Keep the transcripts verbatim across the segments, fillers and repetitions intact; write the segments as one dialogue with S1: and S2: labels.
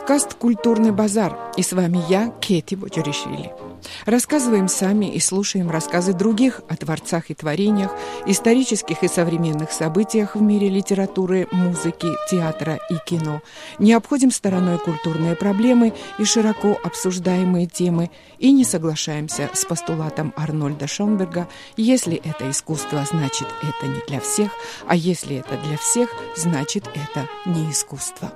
S1: подкаст «Культурный базар», и с вами я, Кети Боджоришвили. Рассказываем сами и слушаем рассказы других о творцах и творениях, исторических и современных событиях в мире литературы, музыки, театра и кино. Не обходим стороной культурные проблемы и широко обсуждаемые темы, и не соглашаемся с постулатом Арнольда Шонберга: если это искусство, значит это не для всех, а если это для всех, значит это не искусство.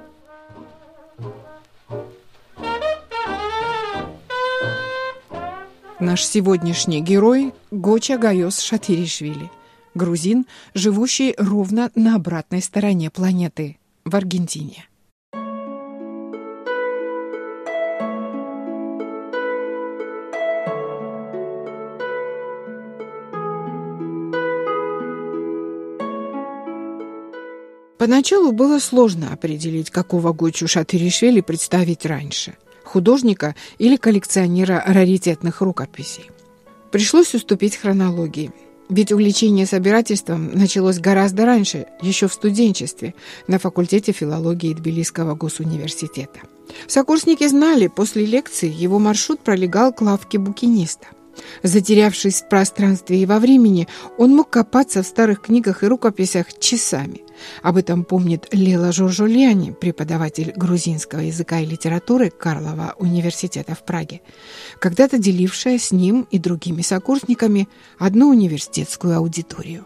S1: Наш сегодняшний герой – Гоча Гайос Шатиришвили, грузин, живущий ровно на обратной стороне планеты, в Аргентине. Поначалу было сложно определить, какого Гочу Шатиришвили представить раньше – художника или коллекционера раритетных рукописей. Пришлось уступить хронологии, ведь увлечение собирательством началось гораздо раньше, еще в студенчестве, на факультете филологии Тбилисского госуниверситета. Сокурсники знали, после лекции его маршрут пролегал к лавке букиниста. Затерявшись в пространстве и во времени, он мог копаться в старых книгах и рукописях часами. Об этом помнит Лела Жоржульяни, преподаватель грузинского языка и литературы Карлова университета в Праге, когда-то делившая с ним и другими сокурсниками одну университетскую аудиторию.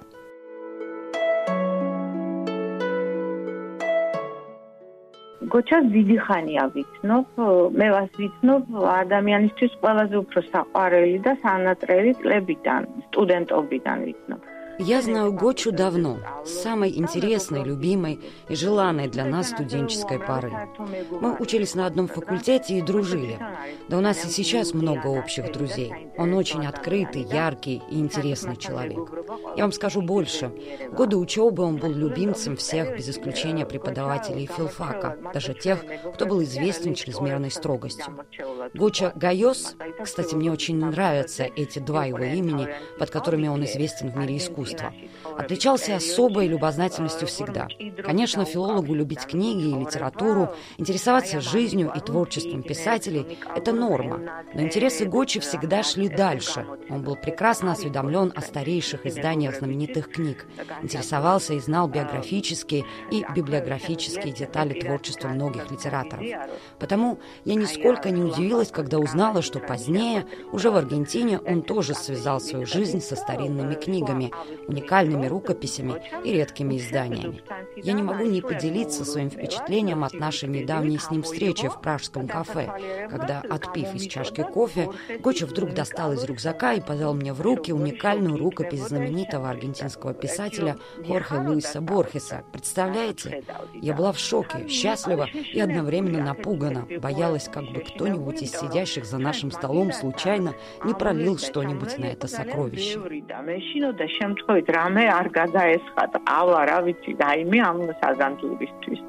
S2: გოჩას დიდი ხანია ვიცნობ, მე вас ვიცნობ ადამიანისთვის ყველაზე უფრო საყვარელი და სანატრელი წლებიდან, სტუდენტობიდან ვიცნობ.
S3: Я знаю Гочу давно, с самой интересной, любимой и желанной для нас студенческой поры. Мы учились на одном факультете и дружили. Да у нас и сейчас много общих друзей. Он очень открытый, яркий и интересный человек. Я вам скажу больше. В годы учебы он был любимцем всех, без исключения преподавателей филфака, даже тех, кто был известен чрезмерной строгостью. Гоча Гайос, кстати, мне очень нравятся эти два его имени, под которыми он известен в мире искусства, отличался особой любознательностью всегда. Конечно, филологу любить книги и литературу, интересоваться жизнью и творчеством писателей – это норма. Но интересы Гочи всегда шли дальше. Он был прекрасно осведомлен о старейших изданиях знаменитых книг, интересовался и знал биографические и библиографические детали творчества многих литераторов. Потому я нисколько не удивилась, когда узнала, что позднее, уже в Аргентине, он тоже связал свою жизнь со старинными книгами, уникальными рукописями и редкими изданиями. Я не могу не поделиться своим впечатлением от нашей недавней с ним встречи в пражском кафе, когда, отпив из чашки кофе, Гоча вдруг достал из рюкзака и подал мне в руки уникальную рукопись знаменитого аргентинского писателя Хорхе Луиса Борхеса. Представляете? Я была в шоке, счастлива и одновременно напугана, боялась, как бы кто-нибудь из сидящих за нашим столом случайно не пролил что-нибудь на это сокровище.
S2: შემთხვევით რამე არ გადაესხატა ყავლა რა ვიცი რაიმე ამ საგანძურისთვის.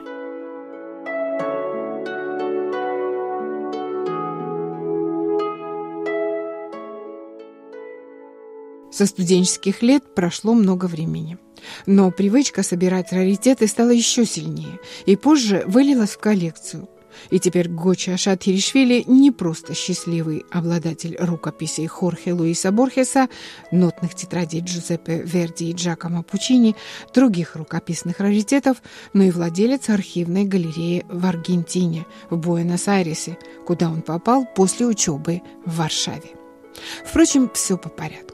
S1: Со студенческих лет прошло много времени. Но привычка собирать раритеты стала еще сильнее и позже вылилась в коллекцию. И теперь Гоча Шатиришвили не просто счастливый обладатель рукописей Хорхе Луиса Борхеса, нотных тетрадей Джузеппе Верди и Джакомо Пуччини, других рукописных раритетов, но и владелец архивной галереи в Аргентине, в Буэнос-Айресе, куда он попал после учебы в Варшаве. Впрочем, все по порядку.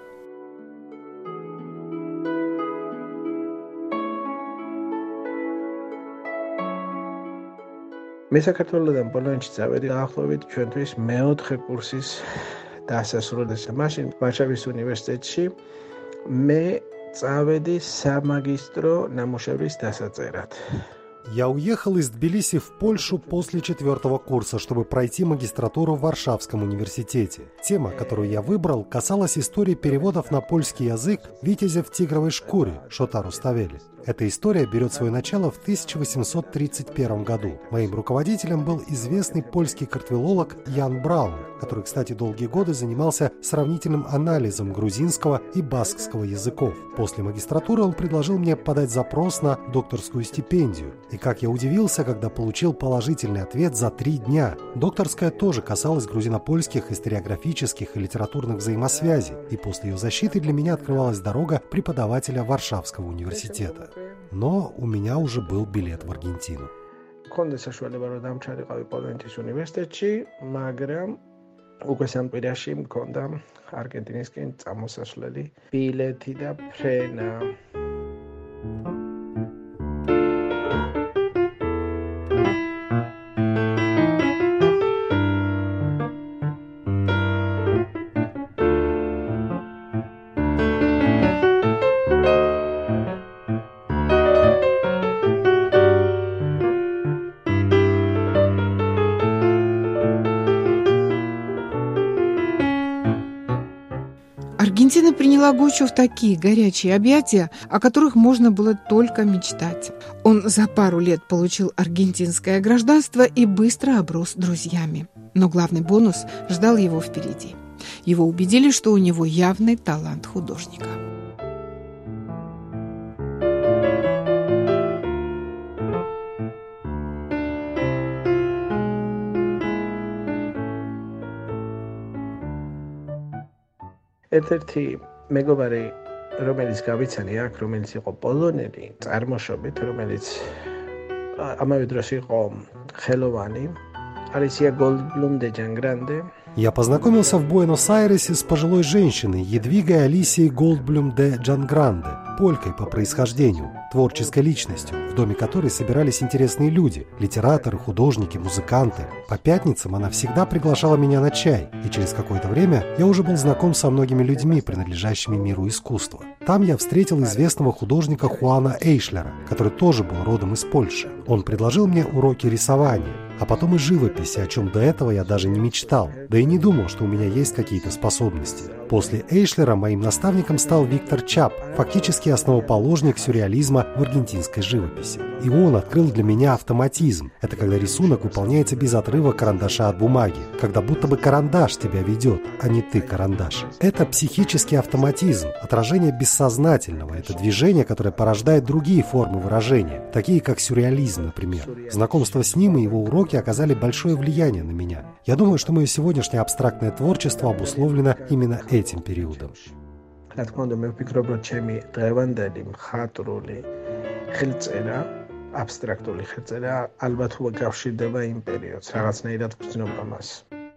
S4: მე საქართველოსდან პოლონეთში წავედი დაახლოებით ჩვენთვის მეოთხე კურსის დასასრულს. მაშინ ვარშავის უნივერსიტეტში მე წავედი სამაგისტრო ნამუშევრის დასაწერად.
S5: Я уехал из Тбилиси в Польшу после четвертого курса, чтобы пройти магистратуру в Варшавском университете. Тема, которую я выбрал, касалась истории переводов на польский язык «Витязя в тигровой шкуре» Шота Руставели. Эта история берет свое начало в тысяча восемьсот тридцать первом году. Моим руководителем был известный польский картвелолог Ян Браун, который, кстати, долгие годы занимался сравнительным анализом грузинского и баскского языков. После магистратуры он предложил мне подать запрос на докторскую стипендию. И как я удивился, когда получил положительный ответ за три дня. Докторская тоже касалась грузино-польских историографических и литературных взаимосвязей, и после ее защиты для меня открывалась дорога преподавателя Варшавского университета. Но у меня уже был билет в Аргентину.
S4: მქონდა საშუალება რომ დამჩარიყავი პოლონეთის უნივერსიტეტში, მაგრამ უკვე სამკვირაში მქონდა არგენტინისკენ წამოსასვლელი ბილეთი და ფრენა.
S1: Аргентина приняла Гочу в такие горячие объятия, о которых можно было только мечтать. Он за пару лет получил аргентинское гражданство и быстро оброс друзьями. Но главный бонус ждал его впереди. Его убедили, что у него явный талант художника.
S4: ერთ-ერთი მეგობარი, რომელიც გავიცანი აქ, რომელიც იყო პოლონელი წარმოშობით, რომელიც ამავე დროს იყო ხელოვანი, Алисия Голдблюм де Джангранде.
S5: Я познакомился в Буэнос-Айресе с пожилой женщиной Едвигой Алисией Голдблюм де Джангранде, полькой по происхождению, творческой личностью, в доме которой собирались интересные люди – литераторы, художники, музыканты. По пятницам она всегда приглашала меня на чай, и через какое-то время я уже был знаком со многими людьми, принадлежащими миру искусства. Там я встретил известного художника Хуана Эйшлера, который тоже был родом из Польши. Он предложил мне уроки рисования, а потом и живописи, о чем до этого я даже не мечтал, да и не думал, что у меня есть какие-то способности. После Эйшлера моим наставником стал Виктор Чап, фактически основоположник сюрреализма в аргентинской живописи. И он открыл для меня автоматизм. Это когда рисунок выполняется без отрыва карандаша от бумаги, когда будто бы карандаш тебя ведет, а не ты карандаш. Это психический автоматизм, отражение бессознательного. Это движение, которое порождает другие формы выражения, такие как сюрреализм, например. Знакомство с ним и его уроки оказали большое влияние на меня. Я думаю, что мое сегодняшнее абстрактное творчество обусловлено именно этим периодом.
S4: რა თქმა უნდა, მე ვფიქრობ, რომ ჩემი დღევანდელი მხატვრული ხელწერა, აბსტრაქტული ხელწერა ალბათ უკავშირდება იმ პერიოდს, რაღაცნაირად ვგრძნობა მას.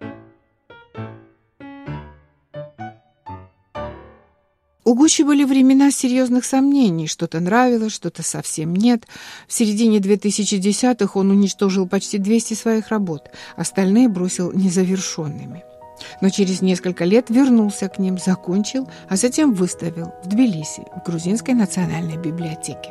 S1: У Гуччи были времена серьезных сомнений, что-то нравилось, что-то совсем нет. В середине две тысячи десятых он уничтожил почти двести своих работ, остальные бросил незавершенными. Но через несколько лет вернулся к ним, закончил, а затем выставил в Тбилиси, в Грузинской национальной библиотеке.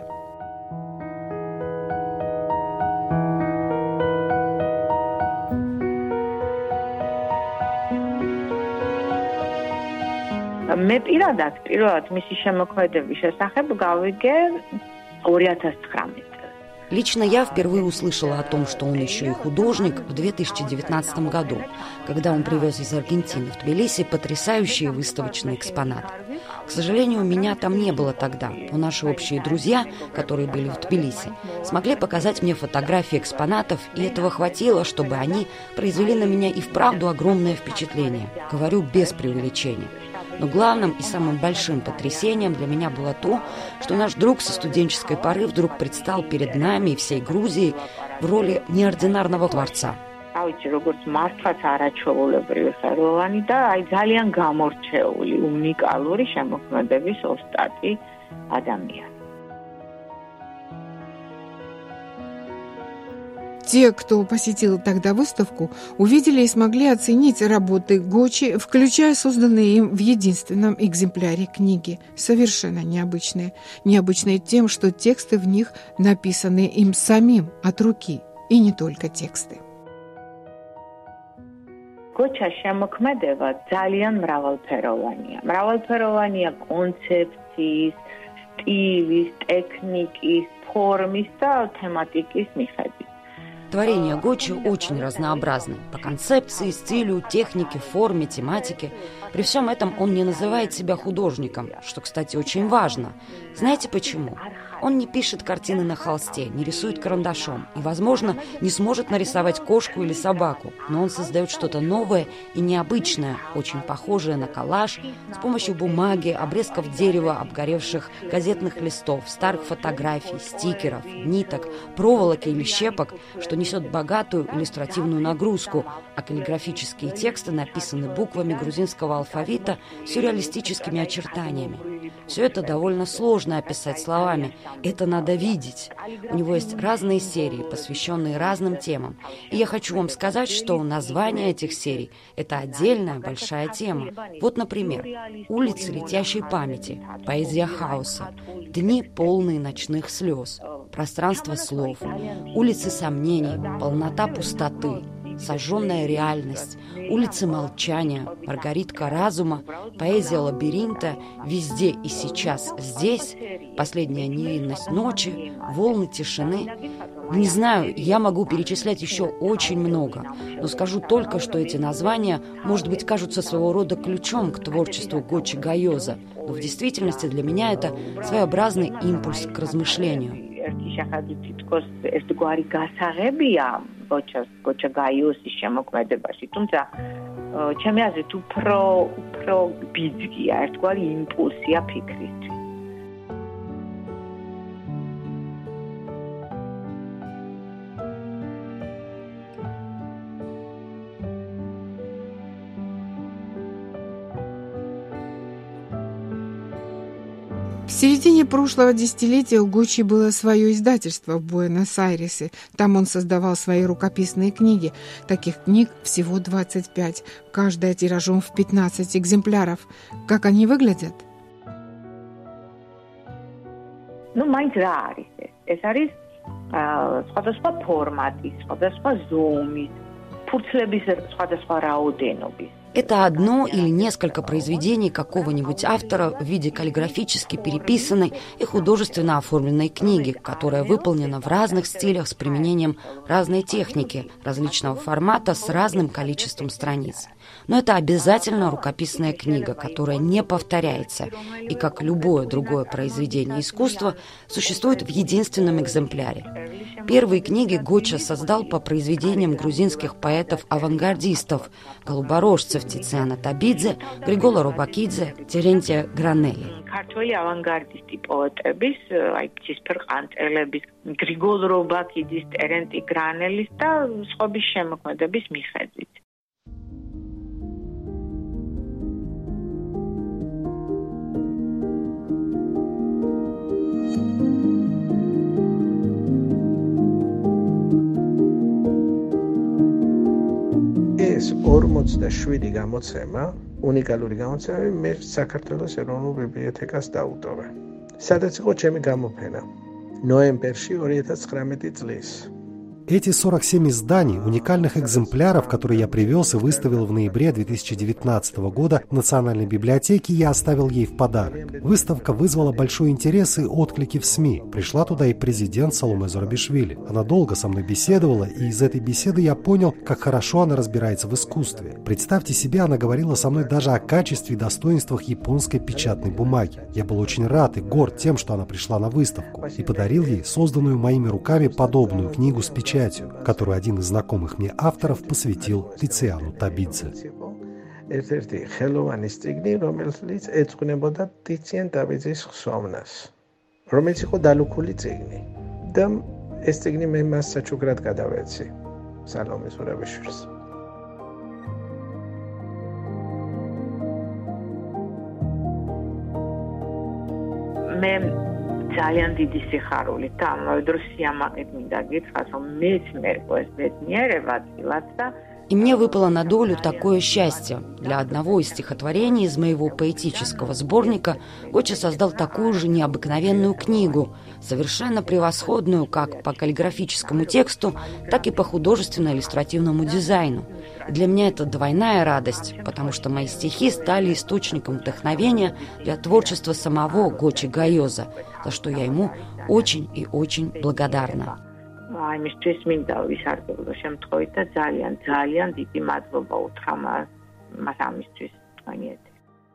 S2: მე პირადად, პირველად მისი შემოქმედების შესახებ გავიგე две тысячи девятнадцатом.
S3: Лично я впервые услышала о том, что он еще и художник, в две тысячи девятнадцатом году, когда он привез из Аргентины в Тбилиси потрясающие выставочные экспонаты. К сожалению, меня там не было тогда, но наши общие друзья, которые были в Тбилиси, смогли показать мне фотографии экспонатов, и этого хватило, чтобы они произвели на меня и вправду огромное впечатление. Говорю без преувеличения. Но главным и самым большим потрясением для меня было то, что наш друг со студенческой поры вдруг предстал перед нами и всей Грузией в роли неординарного творца.
S1: Те, кто посетил тогда выставку, увидели и смогли оценить работы Гоччи, включая созданные им в единственном экземпляре книги, совершенно необычные. Необычные тем, что тексты в них написаны им самим, от руки, и не только тексты.
S2: Гочча შემოქმედება ძალიან მრავალფეროვანია. მრავალფეროვანია კონცეფციის, სტილის, ტექნიკის, ფორმის და თემატიკის მიხედვით.
S3: Творения Гочи очень разнообразны по концепции, стилю, технике, форме, тематике. При всем этом он не называет себя художником, что, кстати, очень важно. Знаете почему? Он не пишет картины на холсте, не рисует карандашом и, возможно, не сможет нарисовать кошку или собаку, но он создает что-то новое и необычное, очень похожее на коллаж, с помощью бумаги, обрезков дерева, обгоревших газетных листов, старых фотографий, стикеров, ниток, проволоки или щепок, что несет богатую иллюстративную нагрузку, а каллиграфические тексты написаны буквами грузинского алфавита с сюрреалистическими очертаниями. Все это довольно сложно описать словами, это надо видеть. У него есть разные серии, посвященные разным темам. И я хочу вам сказать, что название этих серий – это отдельная большая тема. Вот, например, «Улицы летящей памяти», «Поэзия хаоса», «Дни, полные ночных слез», «Пространство слов», «Улицы сомнений», «Полнота пустоты», «Сожженная реальность», «Улицы молчания», «Маргаритка разума», «Поэзия лабиринта», «Везде и сейчас здесь», «Последняя невинность ночи», «Волны тишины». Не знаю, я могу перечислять еще очень много, но скажу только, что эти названия, может быть, кажутся своего рода ключом к творчеству Гочи Гайоза, но в действительности для меня это своеобразный импульс к размышлению.
S2: Გოჩა გაიოსის შემოქმედებაში, თუმცა ჩემი აზრით უფრო უფრო ბიძგია, ერთგვარი იმპულსია ფიქრისთვის.
S1: В середине прошлого десятилетия у Гочи было свое издательство в Буэнос-Айресе. Там он создавал свои рукописные книги. Таких книг всего двадцать пять, каждая тиражом в пятнадцать экземпляров. Как они выглядят?
S2: Ну, მაინც რა არის ეს? ეს არის სხვადასხვა ფორმატის, სხვადასხვა ზომის, ფურცლების სხვადასხვა რაოდენობის.
S3: Это одно или несколько произведений какого-нибудь автора в виде каллиграфически переписанной и художественно оформленной книги, которая выполнена в разных стилях с применением разной техники, различного формата с разным количеством страниц. Но это обязательно рукописная книга, которая не повторяется и, как любое другое произведение искусства, существует в единственном экземпляре. Первые книги Гоча создал по произведениям грузинских поэтов-авангардистов, голуборожцев Тициана Табидзе, Григола Робакидзе, Терентия Гранелли.
S2: ქართველი ავანგარდისტი პოეტების, აი ცისფერყანწელების, გრიგოლ რობაკიძის, ტერენტი გრანელის და სხვების შემოქმედების მიხედვით.
S4: ეს ორმოცდაშვიდი გამოცემა, უნიკალური გამოცემები მე საქართველოს ეროვნულ ბიბლიოთეკას დაუტოვე. სადაც იყო ჩემი გამოფენა ნოემბერში две тысячи девятнадцатого წლის.
S5: Эти сорок семь изданий, уникальных экземпляров, которые я привез и выставил в ноябре две тысячи девятнадцатого года в Национальной библиотеке, я оставил ей в подарок. Выставка вызвала большой интерес и отклики в СМИ. Пришла туда и президент Саломе Зурабишвили. Она долго со мной беседовала, и из этой беседы я понял, как хорошо она разбирается в искусстве. Представьте себе, она говорила со мной даже о качестве и достоинствах японской печатной бумаги. Я был очень рад и горд тем, что она пришла на выставку, и подарил ей созданную моими руками подобную книгу с печатью, которую один из знакомых мне авторов посвятил Тициану Табидзе.
S4: ერთ-ერთი ხელოვანის წიგნი, რომელიც ეძღვნებოდა ტიციან ტაბიძის ხსოვნას, რომელიც იყო დალუქული წიგნი. და ეს წიგნი მე მას საჩუქრად გადავეცი სალომე ზურაბიშვილს.
S2: მე ძალიან დიდი სიხარული და ამავე დროს სიამაყით მინდა გითხრას, რომ მეც მერყო ეს ბედნიერება წილად და
S3: И мне выпало на долю такое счастье. Для одного из стихотворений из моего поэтического сборника Гоча создал такую же необыкновенную книгу, совершенно превосходную как по каллиграфическому тексту, так и по художественно-иллюстративному дизайну. И для меня это двойная радость, потому что мои стихи стали источником вдохновения для творчества самого Гочи Гайоза, за что я ему очень и очень благодарна.
S2: Ამისთვის მინდა ვისარგებლო შემთხვევით და ძალიან ძალიან დიდი მადლობა უთხრა მას მას ამისთვის თქვენი ეთერი.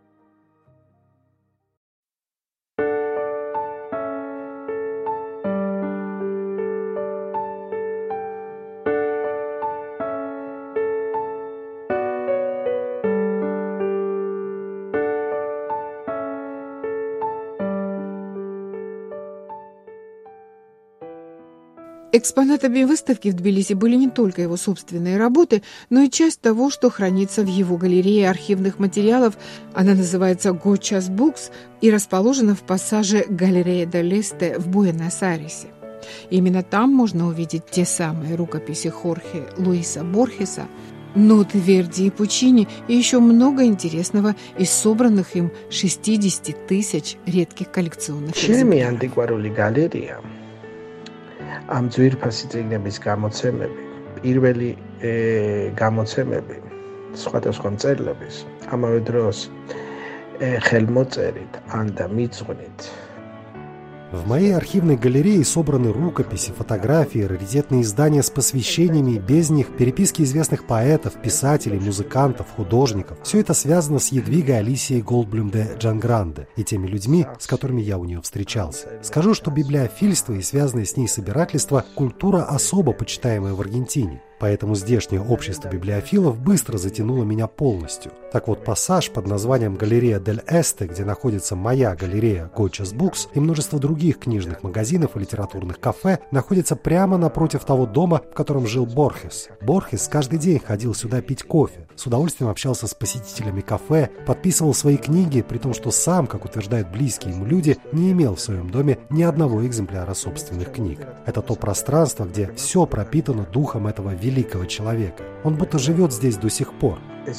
S1: Экспонатами выставки в Тбилиси были не только его собственные работы, но и часть того, что хранится в его галерее архивных материалов. Она называется «Гочас Books» и расположена в пассаже «Галерея дель Эсте» в Буэнос-Айресе. Именно там можно увидеть те самые рукописи Хорхе Луиса Борхеса, ноты Верди и Пучини и еще много интересного из собранных им шестидесяти тысяч редких коллекционных экземпляров.
S4: ამ ძვირფასი წიგნების გამოცემები, პირველი გამოცემები სხვადასხვა მწერლების, ამავე დროს ხელმოწერით ან და მიძღვნით.
S5: В моей архивной галерее собраны рукописи, фотографии, раритетные издания с посвящениями, и без них переписки известных поэтов, писателей, музыкантов, художников. Все это связано с Едвигой Алисией Голдблюм де Джангранде и теми людьми, с которыми я у нее встречался. Скажу, что библиофильство и связанное с ней собирательство – культура особо почитаемая в Аргентине. Поэтому здешнее общество библиофилов быстро затянуло меня полностью. Так вот, пассаж под названием «Галерея дель Эсте», где находится моя галерея Гочас Books и множество других книжных магазинов и литературных кафе, находится прямо напротив того дома, в котором жил Борхес. Борхес каждый день ходил сюда пить кофе, с удовольствием общался с посетителями кафе, подписывал свои книги, при том, что сам, как утверждают близкие ему люди, не имел в своем доме ни одного экземпляра собственных книг. Это то пространство, где все пропитано духом этого великого великого человека. Он будто живет здесь до сих пор.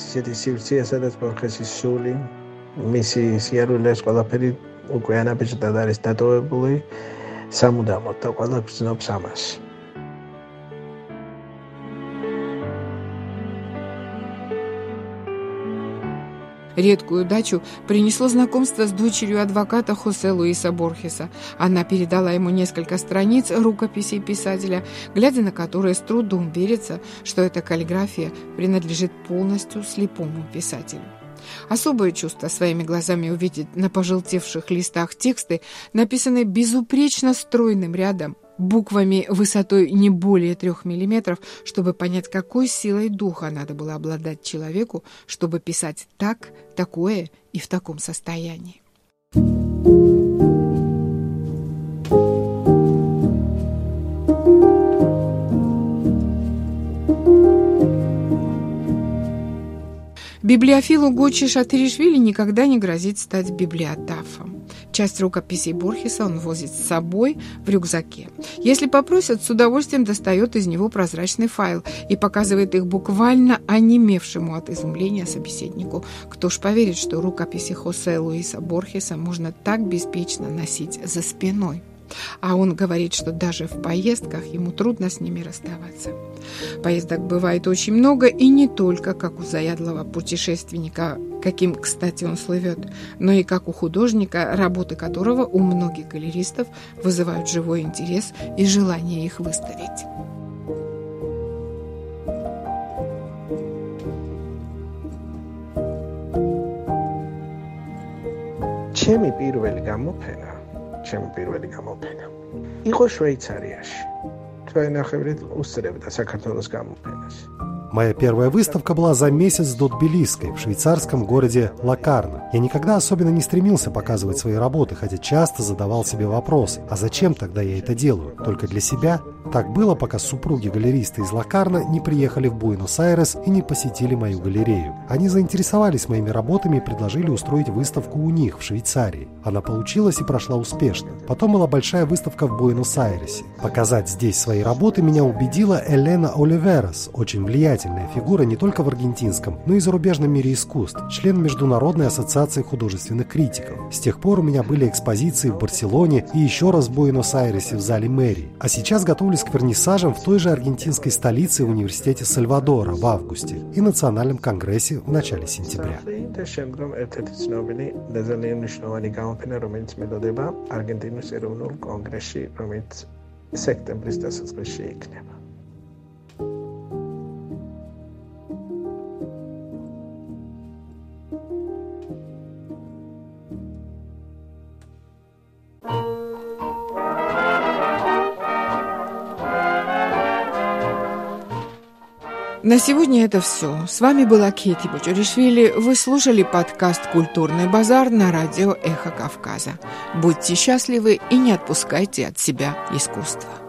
S1: Редкую удачу принесло знакомство с дочерью адвоката Хосе Луиса Борхеса. Она передала ему несколько страниц рукописей писателя, глядя на которые с трудом верится, что эта каллиграфия принадлежит полностью слепому писателю. Особое чувство своими глазами увидеть на пожелтевших листах тексты, написанные безупречно стройным рядом, буквами высотой не более трех миллиметров, чтобы понять, какой силой духа надо было обладать человеку, чтобы писать так, такое и в таком состоянии. Библиофилу Гочи Шатыришвили никогда не грозит стать библиотафом. Часть рукописей Борхеса он возит с собой в рюкзаке. Если попросят, с удовольствием достает из него прозрачный файл и показывает их буквально онемевшему от изумления собеседнику. Кто ж поверит, что рукописи Хосе Луиса Борхеса можно так беспечно носить за спиной? А он говорит, что даже в поездках ему трудно с ними расставаться. Поездок бывает очень много, и не только как у заядлого путешественника, каким, кстати, он слывет, но и как у художника, работы которого у многих галеристов вызывают живой интерес и желание их выставить.
S4: ჩემი პირველი გამოფენა ჩემი პირველი გამოფენა იყო შვეიცარიაში. თქვენ ნახევრით უსწრებდა საქართველოს გამოფენას.
S5: Моя первая выставка была за месяц до Тбилисской, в швейцарском городе Локарно. Я никогда особенно не стремился показывать свои работы, хотя часто задавал себе вопрос, а зачем тогда я это делаю? Только для себя? Так было, пока супруги-галеристы из Локарно не приехали в Буэнос-Айрес и не посетили мою галерею. Они заинтересовались моими работами и предложили устроить выставку у них в Швейцарии. Она получилась и прошла успешно. Потом была большая выставка в Буэнос-Айресе. Показать здесь свои работы меня убедила Элена Оливерас, очень влиятельная влиятельная фигура не только в аргентинском, но и зарубежном мире искусств, член Международной ассоциации художественных критиков. С тех пор у меня были экспозиции в Барселоне и еще раз в Буэнос-Айресе в зале мэрии. А сейчас готовлюсь к вернисажам в той же аргентинской столице в университете Сальвадора в августе и Национальном конгрессе в начале сентября.
S4: არგენტინის ეროვნულ კონგრესში, რომელიც სექტემბრის დასაწყისში იქნება.
S1: На сегодня это все. С вами была Кети Бочуришвили. Вы слушали подкаст «Культурный базар» на радио «Эхо Кавказа». Будьте счастливы и не отпускайте от себя искусство.